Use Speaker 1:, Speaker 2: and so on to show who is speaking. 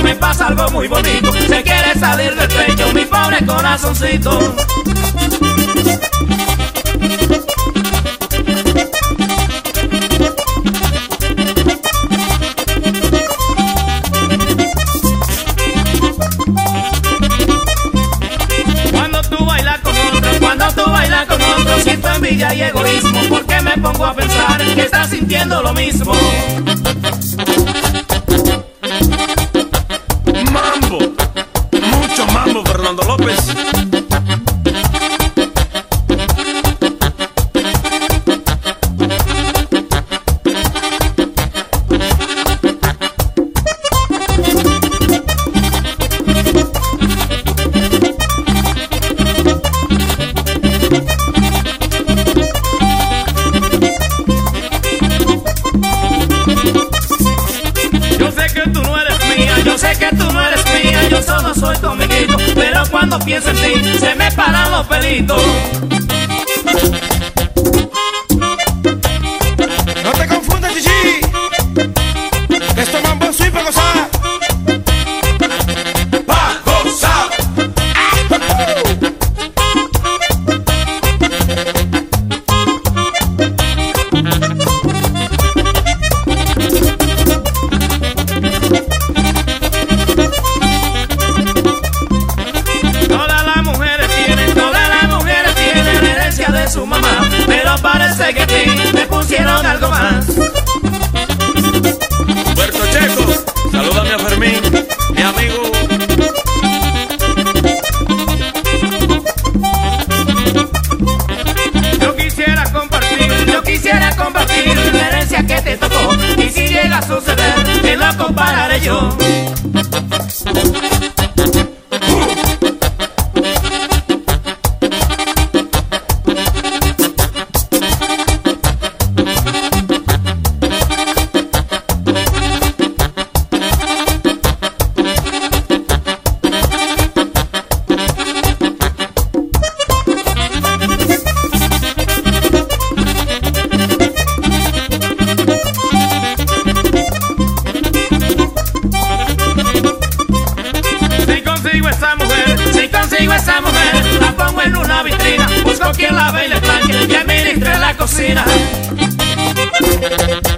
Speaker 1: me pasa algo muy bonito. Se quiere salir del pecho mi pobre corazoncito. Cuando tú bailas con otro, siento envidia y egoísmo, porque me pongo a pensar que estás sintiendo lo mismo.
Speaker 2: Mambo, mucho mambo, Fernando López.
Speaker 1: Yo solo soy tu amiguito, pero cuando pienso en ti se me paran los pelitos.
Speaker 2: No te confundas, chichi. Esto es mambo swing para gozar. Pa' gozar.
Speaker 1: Su mamá, pero parece que a ti me pusieron algo más.
Speaker 2: Puerto Checo, salúdame a Fermín, mi amigo.
Speaker 1: Yo quisiera compartir la herencia que te tocó, y si llega a suceder, te lo compararé yo. Si consigo esa mujer, la pongo en una vitrina, busco quien la ve y le planche y administre la cocina.